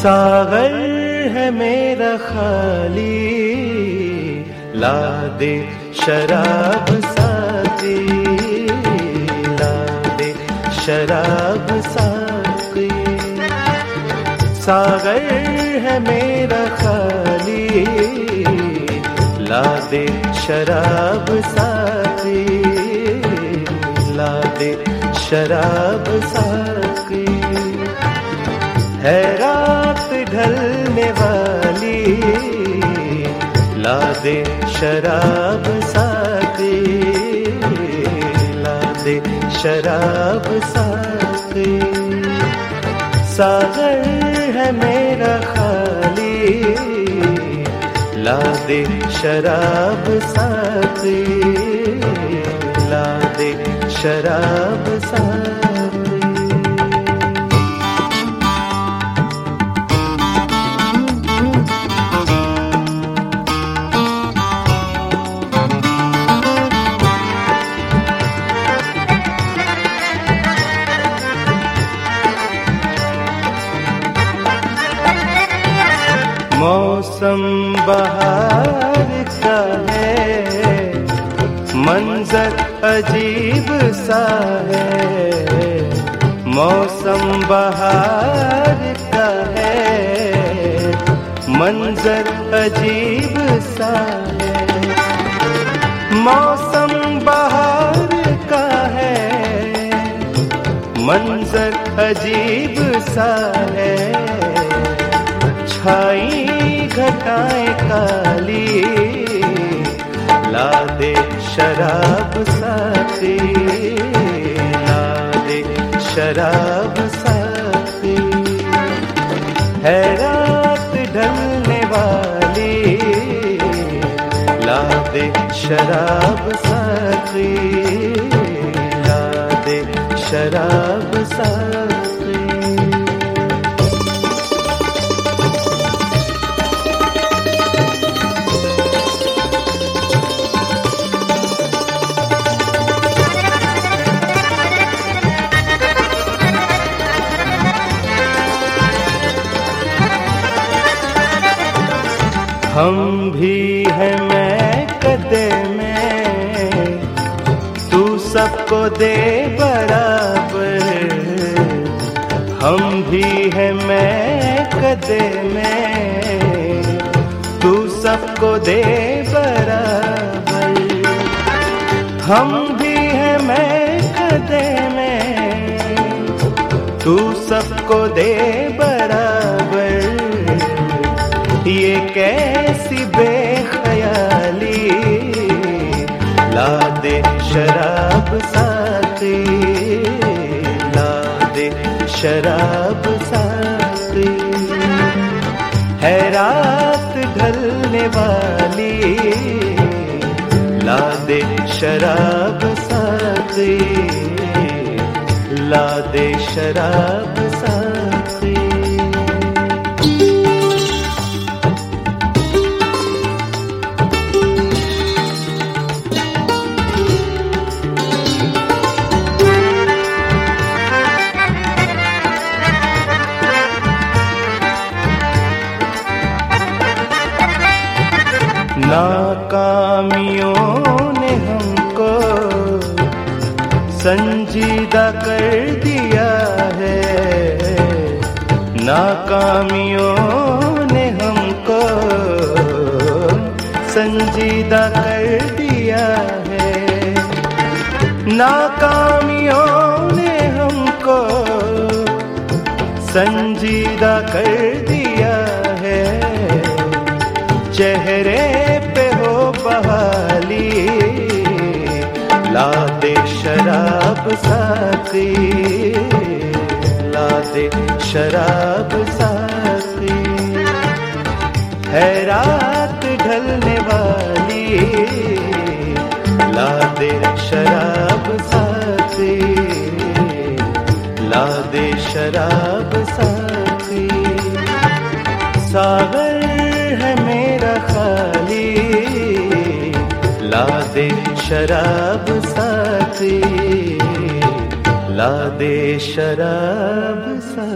सागर है मेरा खाली, ला दे शराब साथी, ला दे शराब साथी। सागर है मेरा खाली, ला दे शराब साथी, ला दे शराब साथी। है रात ढलने वाली, ला दे शराब साथी, ला दे शराब साथी। सागर है मेरा खाली, ला दे शराब साथी, ला दे शराब साथी। मौसम बहार का है, मंजर अजीब सा है। मौसम बहार का है, मंजर अजीब सा है। मौसम बहार का है, मंजर अजीब सा है। छाई घटाएं काली, ला दे शराब साथी, ला दे शराब साथी। है रात ढलने वाली, ला दे शराब साथी, ला दे शराब साथी। हम भी है मैं कदे में, तू सबको दे बराबर। हम भी है मैं कदे में, तू सबको दे बराबर। हम भी है मैं कदे में, तू सबको दे बराबर। ये कैसी बेख्याली, ला दे शराब साथी, ला दे शराब साथी। है रात ढलने वाली, ला दे शराब साथी, ला दे शराब साथी। नाकामियों ने हमको संजीदा कर दिया है। नाकामियों ने हमको संजीदा कर दिया है। नाकामियों ने हमको संजीदा कर दिया है। चेहरे पे हो बहाली, ला दे शराब साथी, ला दे शराब साथी। है रात ढलने वाली, ला दे शराब साथी, ला दे शराब साथी। सागर है मेरा खाली, ला दे शराब साथी, ला दे शराब साथी।